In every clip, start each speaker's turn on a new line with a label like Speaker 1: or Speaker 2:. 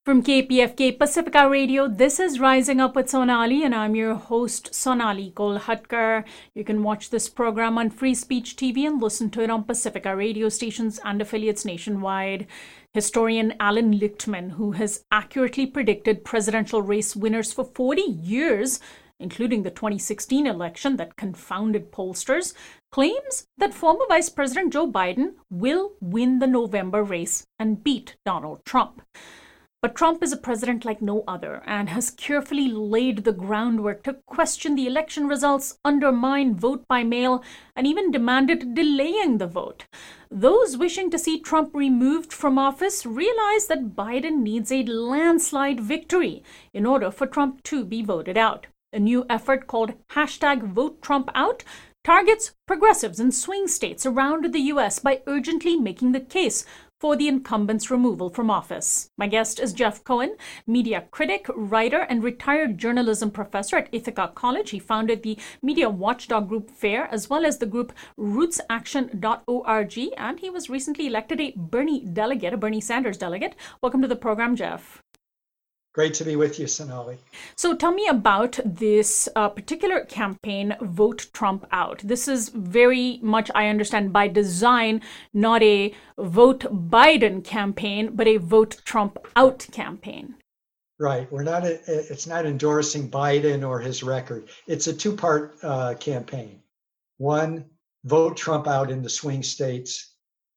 Speaker 1: From KPFK Pacifica Radio, this is Rising Up with Sonali, and I'm your host, Sonali Kolhatkar. You can watch this program on Free Speech TV and listen to it on Pacifica radio stations and affiliates nationwide. Historian Alan Lichtman, who has accurately predicted presidential race winners for 40 years, including the 2016 election that confounded pollsters, claims that former Vice President Joe Biden will win the November race and beat Donald Trump. But Trump is a president like no other and has carefully laid the groundwork to question the election results, undermine vote by mail, and even demanded delaying the vote. Those wishing to see Trump removed from office realize that Biden needs a landslide victory in order for Trump to be voted out. A new effort called #VoteTrumpOut targets progressives in swing states around the U.S. by urgently making the case for the incumbent's removal from office. My guest is Jeff Cohen, media critic, writer, and retired journalism professor at Ithaca College. He founded the media watchdog group FAIR, as well as the group rootsaction.org, and he was recently elected a Bernie Sanders delegate. Welcome to the program, Jeff.
Speaker 2: Great to be with you, Sonali.
Speaker 1: So tell me about this particular campaign, Vote Trump Out. This is very much, I understand, by design, not a Vote Biden campaign, but a Vote Trump Out campaign.
Speaker 2: Right. It's not endorsing Biden or his record. It's a two-part campaign. One, vote Trump out in the swing states.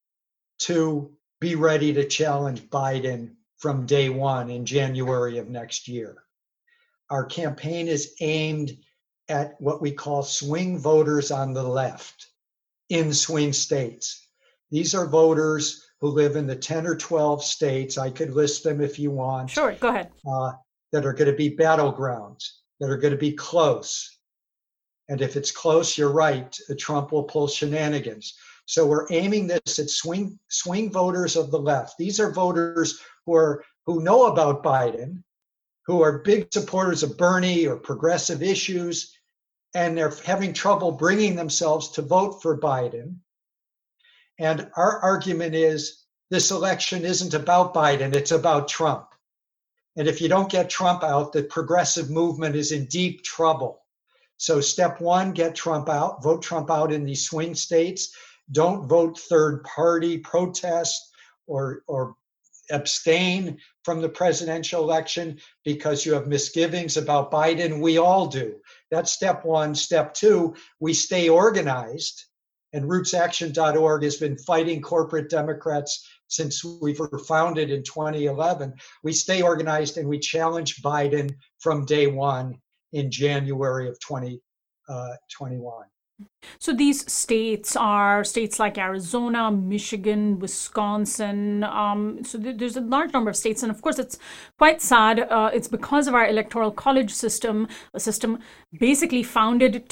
Speaker 2: Two, be ready to challenge Biden from day one in January of next year. Our campaign is aimed at what we call swing voters on the left in swing states. These are voters who live in the 10 or 12 states, I could list them if you want.
Speaker 1: Sure, go ahead.
Speaker 2: That are going to be battlegrounds, that are going to be close. And if it's close, you're right, Trump will pull shenanigans. So we're aiming this at swing voters of the left. These are voters who know about Biden, who are big supporters of Bernie or progressive issues, and they're having trouble bringing themselves to vote for Biden. And our argument is this election isn't about Biden, it's about Trump. And if you don't get Trump out, the progressive movement is in deep trouble. So step one, get Trump out, vote Trump out in these swing states. Don't vote third party, protest, or abstain from the presidential election because you have misgivings about Biden. We all do. That's step one. Step two, we stay organized. And rootsaction.org has been fighting corporate Democrats since we were founded in 2011. We stay organized and we challenge Biden from day one in January of 2021.
Speaker 1: So these states are states like Arizona, Michigan, Wisconsin. So there's a large number of states. And of course, it's quite sad. It's because of our electoral college system, a system basically founded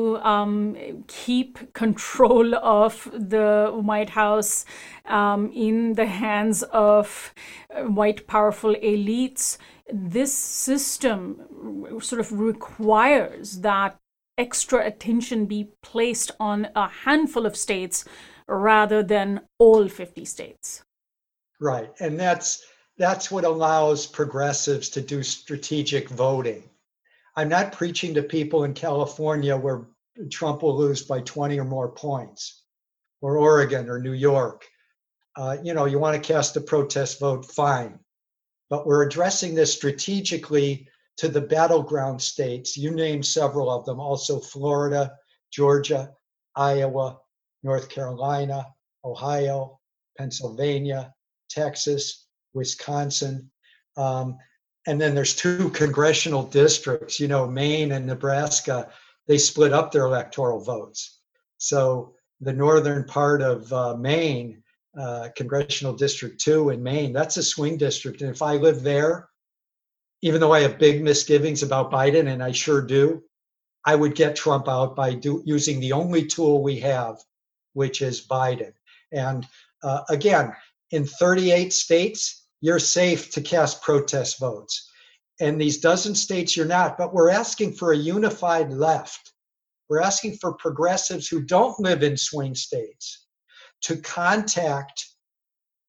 Speaker 1: to keep control of the White House in the hands of white powerful elites. This system sort of requires that extra attention be placed on a handful of states rather than all 50 states.
Speaker 2: Right. And that's what allows progressives to do strategic voting. I'm not preaching to people in California where Trump will lose by 20 or more points, or Oregon or New York. You want to cast a protest vote, fine. But we're addressing this strategically to the battleground states. You named several of them, also Florida, Georgia, Iowa, North Carolina, Ohio, Pennsylvania, Texas, Wisconsin. And then there's two congressional districts, Maine and Nebraska. They split up their electoral votes. So the northern part of Maine, Congressional District 2 in Maine, that's a swing district. And if I live there, even though I have big misgivings about Biden, and I sure do, I would get Trump out by using the only tool we have, which is Biden. And again, in 38 states, you're safe to cast protest votes. In these dozen states, you're not. But we're asking for a unified left. We're asking for progressives who don't live in swing states to contact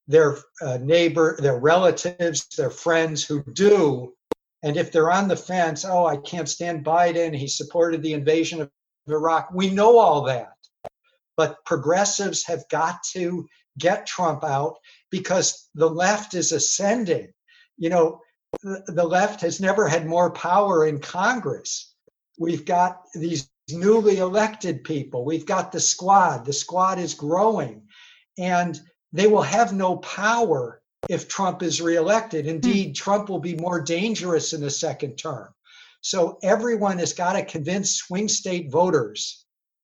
Speaker 2: their neighbor, their relatives, their friends who do. And if they're on the fence, oh, I can't stand Biden, he supported the invasion of Iraq. We know all that. But progressives have got to get Trump out because the left is ascending. You know, the left has never had more power in Congress. We've got these newly elected people. We've got the squad. The squad is growing. And they will have no power if Trump is reelected. Indeed, Trump will be more dangerous in the second term. So everyone has got to convince swing state voters,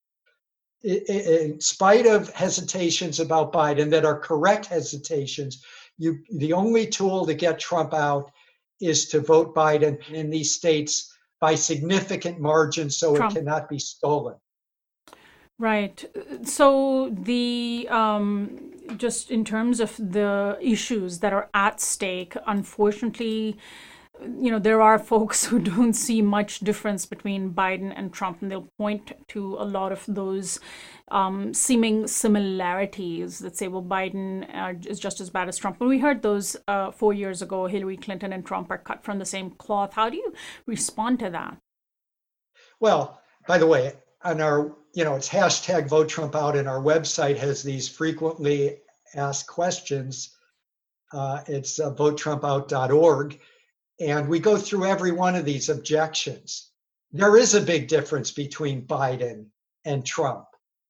Speaker 2: in spite of hesitations about Biden that are correct hesitations. The only tool to get Trump out is to vote Biden in these states by significant margins so Trump. It cannot be stolen.
Speaker 1: Right. So the just in terms of the issues that are at stake, unfortunately, you know, there are folks who don't see much difference between Biden and Trump, and they'll point to a lot of those seeming similarities that say, well, Biden is just as bad as Trump. When we heard those 4 years ago, Hillary Clinton and Trump are cut from the same cloth. How do you respond to that?
Speaker 2: Well, by the way, on our, it's hashtag Vote Trump Out, and our website has these frequently asked questions. It's votetrumpout.org. And we go through every one of these objections. There is a big difference between Biden and Trump.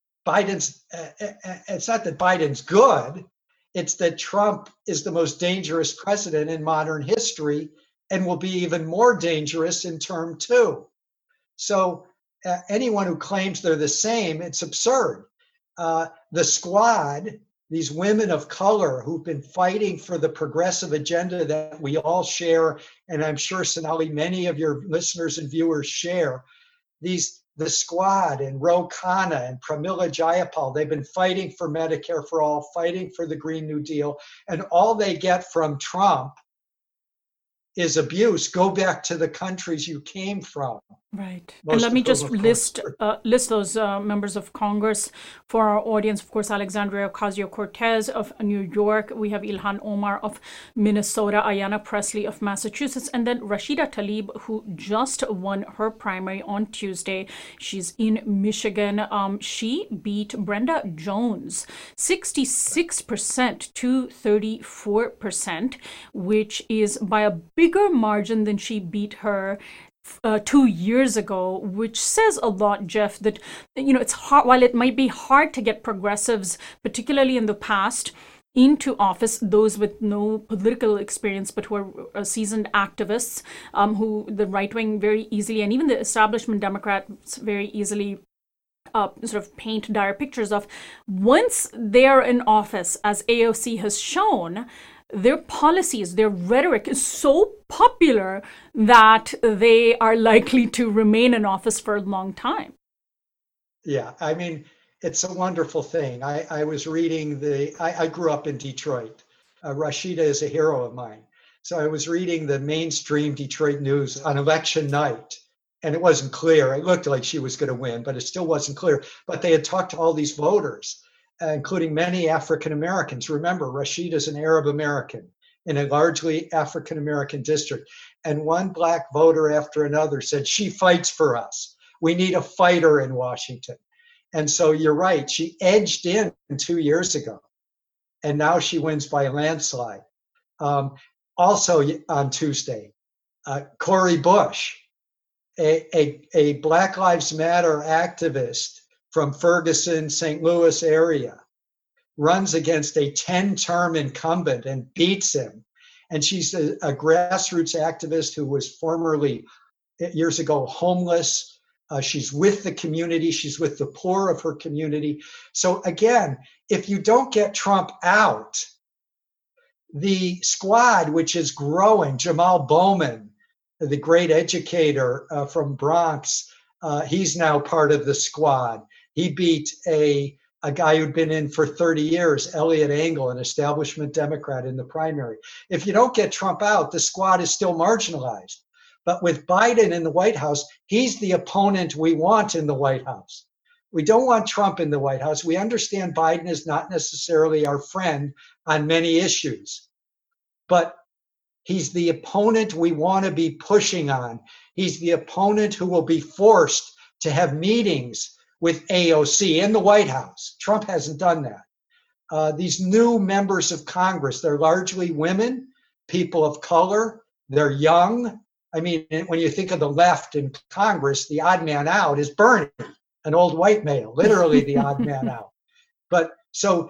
Speaker 2: It's not that Biden's good, it's that Trump is the most dangerous president in modern history and will be even more dangerous in term 2. So anyone who claims they're the same, it's absurd. The squad, these women of color who've been fighting for the progressive agenda that we all share, and I'm sure, Sonali, many of your listeners and viewers share, the squad and Ro Khanna and Pramila Jayapal, they've been fighting for Medicare for all, fighting for the Green New Deal, and all they get from Trump is abuse. Go back to the countries you came from.
Speaker 1: Right. And let me just list those members of Congress for our audience. Of course, Alexandria Ocasio-Cortez of New York. We have Ilhan Omar of Minnesota, Ayanna Pressley of Massachusetts, and then Rashida Tlaib, who just won her primary on Tuesday. She's in Michigan. She beat Brenda Jones 66% to 34%, which is by a bigger margin than she beat her 2 years ago, which says a lot, Jeff, that, it's hard, while it might be hard to get progressives, particularly in the past, into office, those with no political experience, but who are seasoned activists, who the right wing very easily, and even the establishment Democrats very easily sort of paint dire pictures of. Once they are in office, as AOC has shown, their policies, their rhetoric is so popular that they are likely to remain in office for a long time.
Speaker 2: Yeah, I mean, it's a wonderful thing. I was reading I grew up in Detroit. Rashida is a hero of mine. So I was reading the mainstream Detroit news on election night, and it wasn't clear. It looked like she was going to win, but it still wasn't clear. But they had talked to all these voters, including many African Americans. Remember, Rashida is an Arab American in a largely African American district. And one black voter after another said, she fights for us. We need a fighter in Washington. And so you're right, she edged in 2 years ago, and now she wins by a landslide. Also on Tuesday, Cori Bush, a Black Lives Matter activist from Ferguson, St. Louis area, runs against a 10-term incumbent and beats him. And she's a grassroots activist who was formerly, years ago, homeless. She's with the community. She's with the poor of her community. So again, if you don't get Trump out, the squad, which is growing, Jamal Bowman, the great educator from Bronx, he's now part of the squad. He beat a guy who'd been in for 30 years, Elliot Engel, an establishment Democrat in the primary. If you don't get Trump out, the squad is still marginalized. But with Biden in the White House, he's the opponent we want in the White House. We don't want Trump in the White House. We understand Biden is not necessarily our friend on many issues, but he's the opponent we want to be pushing on. He's the opponent who will be forced to have meetings with AOC in the White House. Trump hasn't done that. These new members of Congress, they're largely women, people of color, they're young. I mean, when you think of the left in Congress, the odd man out is Bernie, an old white male, literally the odd man out. But so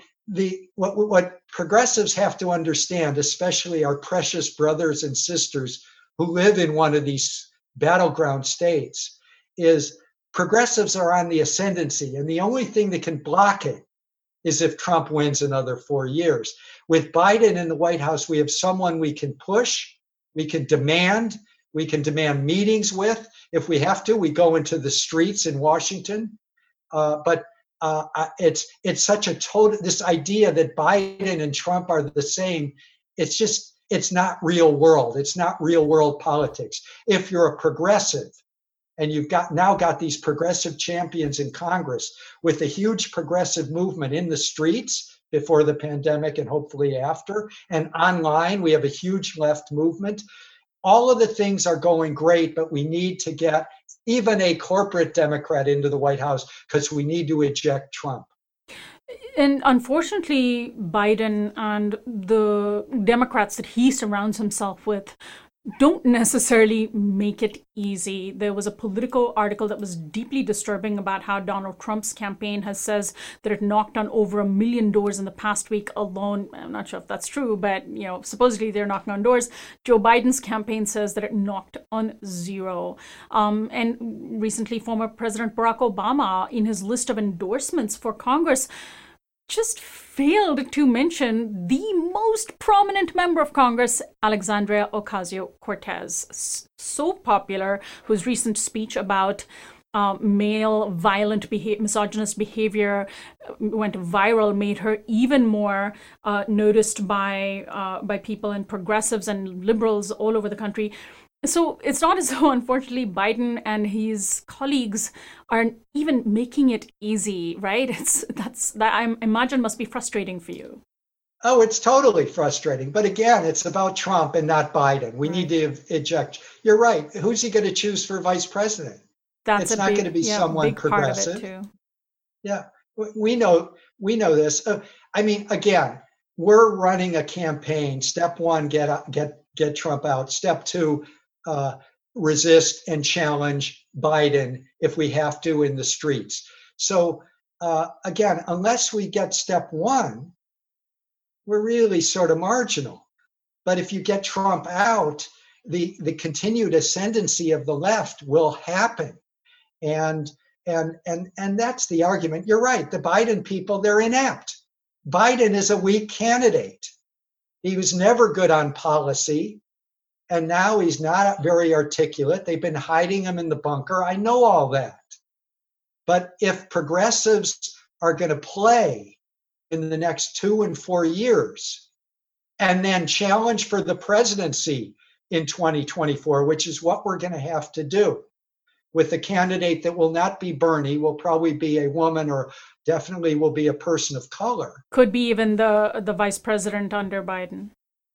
Speaker 2: what progressives have to understand, especially our precious brothers and sisters who live in one of these battleground states, is progressives are on the ascendancy, and the only thing that can block it is if Trump wins another 4 years. With Biden in the White House, we have someone we can push, we can demand meetings with. If we have to, we go into the streets in Washington. But it's such a total, this idea that Biden and Trump are the same, it's not real world. It's not real world politics. If you're a progressive, and you've now got these progressive champions in Congress with a huge progressive movement in the streets before the pandemic and hopefully after, and online, we have a huge left movement. All of the things are going great, but we need to get even a corporate Democrat into the White House because we need to eject Trump.
Speaker 1: And unfortunately, Biden and the Democrats that he surrounds himself with don't necessarily make it easy. There was a Politico article that was deeply disturbing about how Donald Trump's campaign says that it knocked on over 1 million doors in the past week alone. I'm not sure if that's true, but supposedly they're knocking on doors. Joe Biden's campaign says that it knocked on 0. And recently, former President Barack Obama, in his list of endorsements for Congress, just failed to mention the most prominent member of Congress, Alexandria Ocasio-Cortez, so popular, whose recent speech about male violent misogynist behavior went viral, made her even more noticed by people and progressives and liberals all over the country. So it's not as though, unfortunately, Biden and his colleagues are even making it easy, right? That I imagine must be frustrating for you.
Speaker 2: Oh, it's totally frustrating. But again, it's about Trump and not Biden. We need to eject. You're right. Who's he going to choose for vice president? It's not going to be someone progressive.
Speaker 1: Part of it too.
Speaker 2: Yeah, we know this. I mean, again, we're running a campaign. Step 1, get Trump out. Step 2. Resist and challenge Biden if we have to in the streets. So again, unless we get step 1, we're really sort of marginal. But if you get Trump out, the continued ascendancy of the left will happen. And that's the argument. You're right. The Biden people, they're inept. Biden is a weak candidate. He was never good on policy. And now he's not very articulate. They've been hiding him in the bunker. I know all that. But if progressives are going to play in the next 2 and 4 years and then challenge for the presidency in 2024, which is what we're going to have to do with a candidate that will not be Bernie, will probably be a woman or definitely will be a person of color.
Speaker 1: Could be even the vice president under Biden.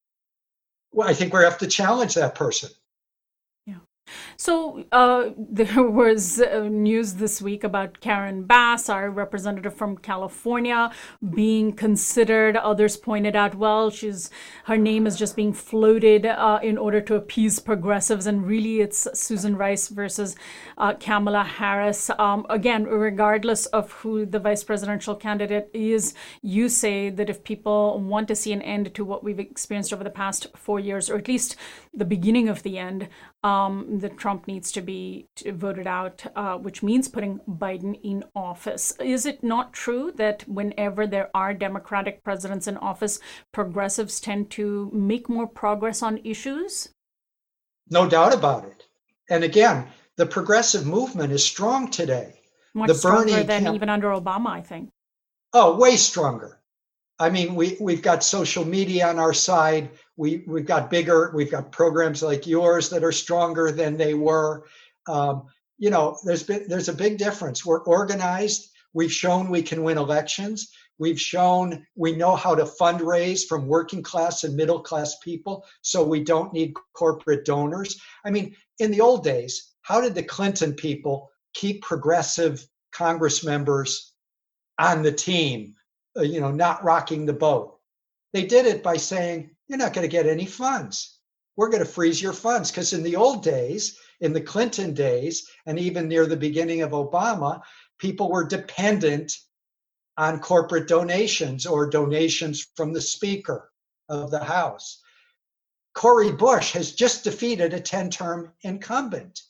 Speaker 2: Well, I think we have to challenge that person.
Speaker 1: Yeah. So there was news this week about Karen Bass, our representative from California, being considered. Others pointed out, well, her name is just being floated in order to appease progressives, and really it's Susan Rice versus Kamala Harris. Again, regardless of who the vice presidential candidate is, you say that if people want to see an end to what we've experienced over the past 4 years, or at least the beginning of the end, that Trump needs to be voted out, which means putting Biden in office. Is it not true that whenever there are Democratic presidents in office, progressives tend to make more progress on issues?
Speaker 2: No doubt about it. And again, the progressive movement is strong today.
Speaker 1: Much stronger than even under Obama, I think.
Speaker 2: Oh, way stronger. I mean, we've got social media on our side. We've got programs like yours that are stronger than they were. There's a big difference. We're organized. We've shown we can win elections. We've shown we know how to fundraise from working class and middle class people, so we don't need corporate donors. I mean, in the old days, how did the Clinton people keep progressive Congress members on the team, not rocking the boat? They did it by saying, you're not going to get any funds. We're going to freeze your funds. Because in the old days, in the Clinton days, and even near the beginning of Obama, people were dependent on corporate donations or donations from the Speaker of the House. Cori Bush has just defeated a 10-term incumbent.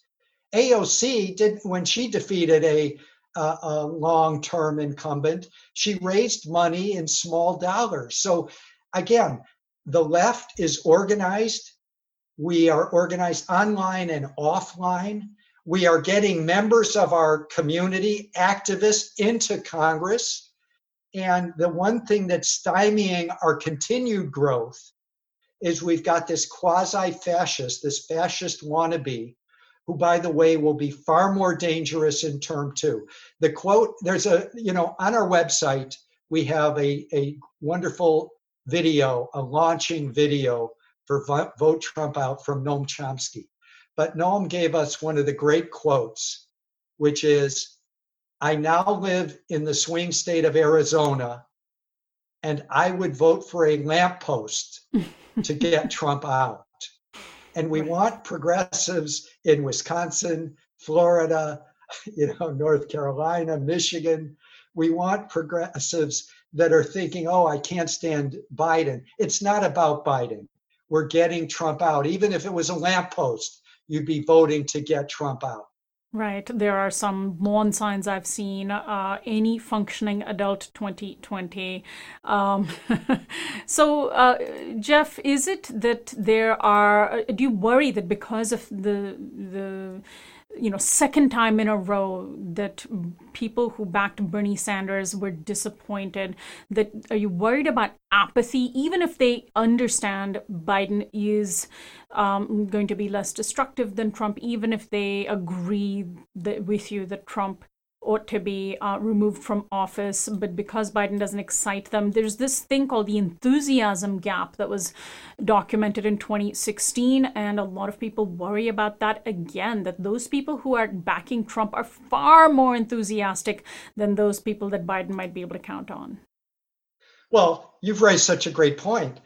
Speaker 2: AOC did, when she defeated a long-term incumbent, she raised money in small dollars. So again, the left is organized. We are organized online and offline. We are getting members of our community, activists, into Congress. And the one thing that's stymieing our continued growth is we've got this quasi-fascist, this fascist wannabe, who, by the way, will be far more dangerous in term 2. The quote, there's on our website, we have a wonderful video, a launching video for Vote Trump Out from Noam Chomsky. But Noam gave us one of the great quotes, which is, I now live in the swing state of Arizona, and I would vote for a lamppost to get Trump out. And we want progressives in Wisconsin, Florida, North Carolina, Michigan. We want progressives that are thinking, oh, I can't stand Biden. It's not about Biden. We're getting Trump out. Even if it was a lamppost, you'd be voting to get Trump out.
Speaker 1: Right. There are some lawn signs I've seen, any functioning adult 2020. So, Jeff, is it that do you worry that because of the second time in a row that people who backed Bernie Sanders were disappointed, are you worried about apathy, even if they understand Biden is going to be less destructive than Trump, even if they agree with you that Trump ought to be removed from office, but because Biden doesn't excite them, there's this thing called the enthusiasm gap that was documented in 2016, and a lot of people worry about that again, that those people who are backing Trump are far more enthusiastic than those people that Biden might be able to count on.
Speaker 2: Well, you've raised such a great point.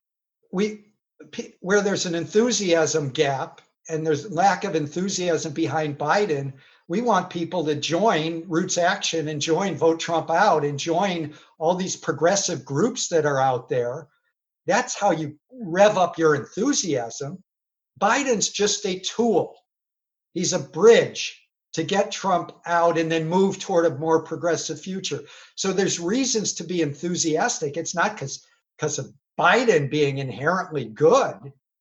Speaker 2: Where there's an enthusiasm gap and there's lack of enthusiasm behind Biden, we want people to join Roots Action and join Vote Trump Out and join all these progressive groups that are out there. That's how you rev up your enthusiasm. Biden's just a tool. He's a bridge to get Trump out and then move toward a more progressive future. So there's reasons to be enthusiastic. It's not because of Biden being inherently good.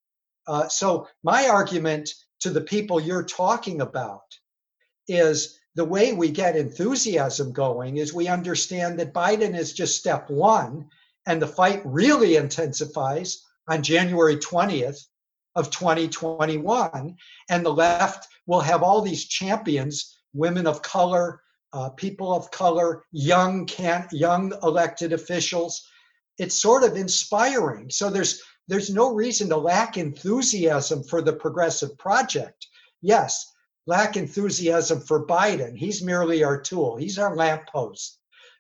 Speaker 2: So my argument to the people you're talking about is the way we get enthusiasm going is we understand that Biden is just step one, and the fight really intensifies on January 20th of 2021. And the left will have all these champions, women of color, people of color, young elected officials. It's sort of inspiring. So there's no reason to lack enthusiasm for the progressive project. Yes, lack enthusiasm for Biden. He's merely our tool. He's our lamppost.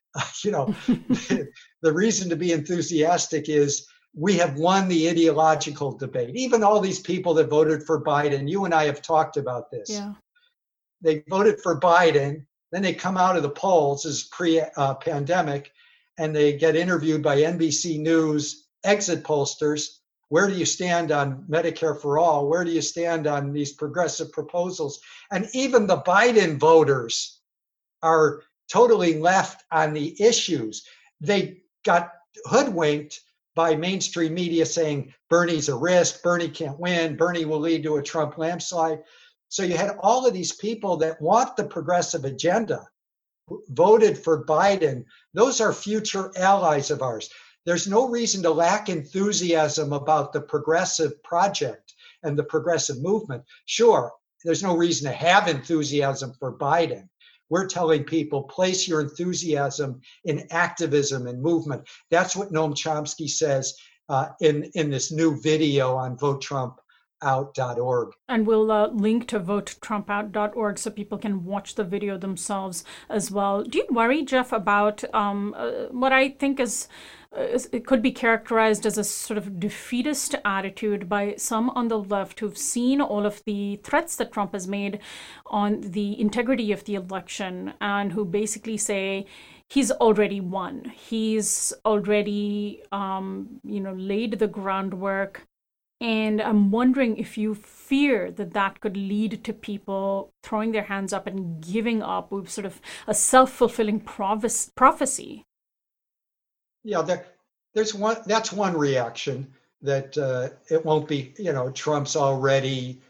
Speaker 2: The reason to be enthusiastic is we have won the ideological debate. Even all these people that voted for Biden, you and I have talked about this.
Speaker 1: Yeah.
Speaker 2: They voted for Biden, then they come out of the polls as pre-pandemic, and they get interviewed by NBC News exit pollsters. Where do you stand on Medicare for all? Where do you stand on these progressive proposals? And even the Biden voters are totally left on the issues. They got hoodwinked by mainstream media saying Bernie's a risk, Bernie can't win, Bernie will lead to a Trump landslide. So you had all of these people that want the progressive agenda, voted for Biden. Those are future allies of ours. There's no reason to lack enthusiasm about the progressive project and the progressive movement. Sure, there's no reason to have enthusiasm for Biden. We're telling people, place your enthusiasm in activism and movement. That's what Noam Chomsky says in this new video on votetrumpout.org.
Speaker 1: And we'll link to votetrumpout.org so people can watch the video themselves as well. Do you worry, Jeff, about what I think is it could be characterized as a sort of defeatist attitude by some on the left who've seen all of the threats that Trump has made on the integrity of the election, and who basically say he's already won. He's already, laid the groundwork. And I'm wondering if you fear that that could lead to people throwing their hands up and giving up with sort of a self-fulfilling prophecy.
Speaker 2: Yeah, there's one. That's one reaction, that it won't be. Trump's already,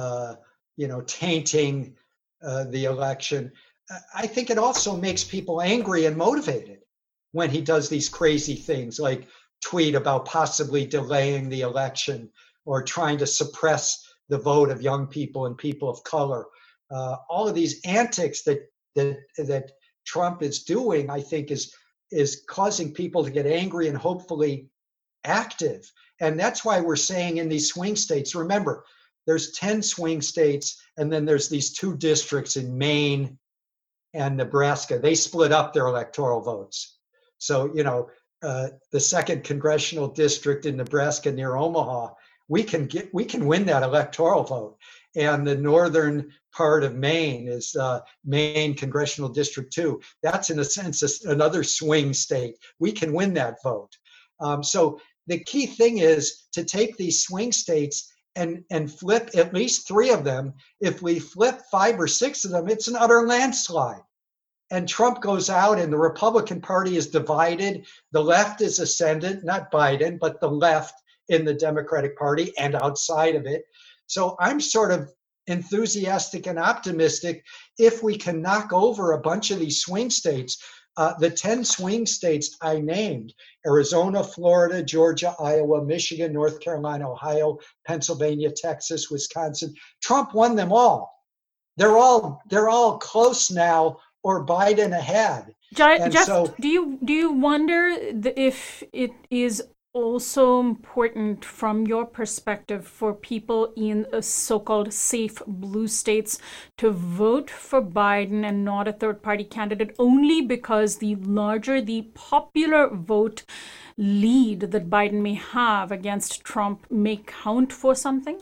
Speaker 2: tainting the election. I think it also makes people angry and motivated when he does these crazy things, like tweet about possibly delaying the election or trying to suppress the vote of young people and people of color. All of these antics that Trump is doing, I think, is causing people to get angry and hopefully active. And that's why we're saying in these swing states, remember, there's 10 swing states, and then there's these 2 districts in Maine and Nebraska. They split up their electoral votes. So, the 2nd congressional district in Nebraska near Omaha, we can win that electoral vote. And the northern part of Maine is Maine Congressional District 2. That's, in a sense, another swing state. We can win that vote. So the key thing is to take these swing states and flip at least 3 of them. If we flip 5 or 6 of them, it's an utter landslide. And Trump goes out and the Republican Party is divided. The left is ascendant, not Biden, but the left in the Democratic Party and outside of it. So I'm sort of enthusiastic and optimistic if we can knock over a bunch of these swing states. The 10 swing states I named, Arizona, Florida, Georgia, Iowa, Michigan, North Carolina, Ohio, Pennsylvania, Texas, Wisconsin. Trump won them all. They're all close now, or Biden ahead.
Speaker 1: Jeff, do you wonder if it is also important from your perspective for people in so-called safe blue states to vote for Biden and not a third-party candidate, only because the larger the popular vote lead that Biden may have against Trump may count for something?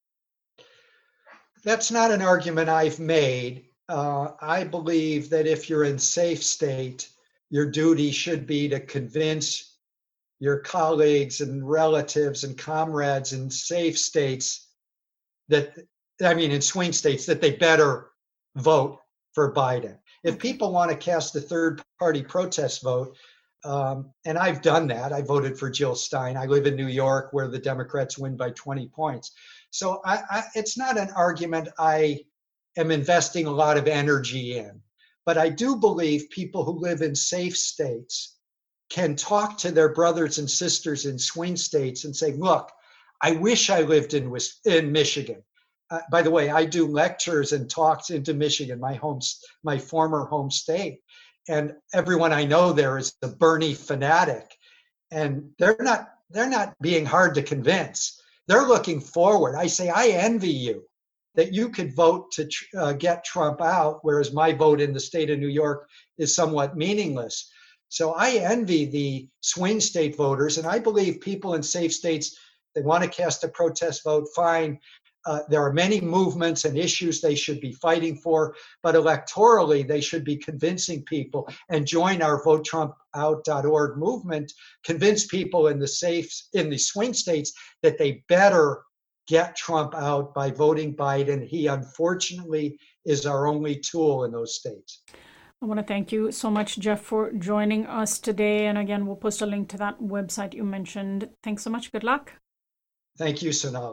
Speaker 2: That's not an argument I've made. I believe that if you're in safe state, your duty should be to convince your colleagues and relatives and comrades in safe states in swing states, that they better vote for Biden. If people want to cast a third-party protest vote, and I've done that, I voted for Jill Stein. I live in New York, where the Democrats win by 20 points. So it's not an argument I am investing a lot of energy in. But I do believe people who live in safe states can talk to their brothers and sisters in swing states and say, look, I wish I lived in Michigan. By the way, I do lectures and talks into Michigan, my former home state. And everyone I know there is a Bernie fanatic. And they're not being hard to convince. They're looking forward. I say, I envy you that you could vote to get Trump out, whereas my vote in the state of New York is somewhat meaningless. So I envy the swing state voters, and I believe people in safe states, they want to cast a protest vote, fine. There are many movements and issues they should be fighting for, but electorally they should be convincing people, and join our votetrumpout.org movement, convince people in the swing states that they better get Trump out by voting Biden. He unfortunately is our only tool in those states.
Speaker 1: I want to thank you so much, Jeff, for joining us today. And again, we'll post a link to that website you mentioned. Thanks so much. Good luck.
Speaker 2: Thank you, Sonali.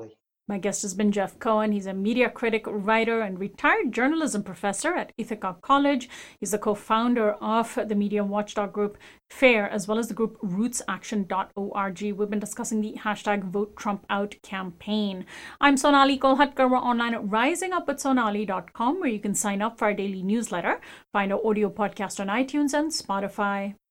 Speaker 1: My guest has been Jeff Cohen. He's a media critic, writer, and retired journalism professor at Ithaca College. He's the co-founder of the media watchdog group FAIR, as well as the group rootsaction.org. We've been discussing the hashtag Vote Trump Out campaign. I'm Sonali Kolhatkar. We're online at risingupwithsonali.com, where you can sign up for our daily newsletter, find our audio podcast on iTunes and Spotify.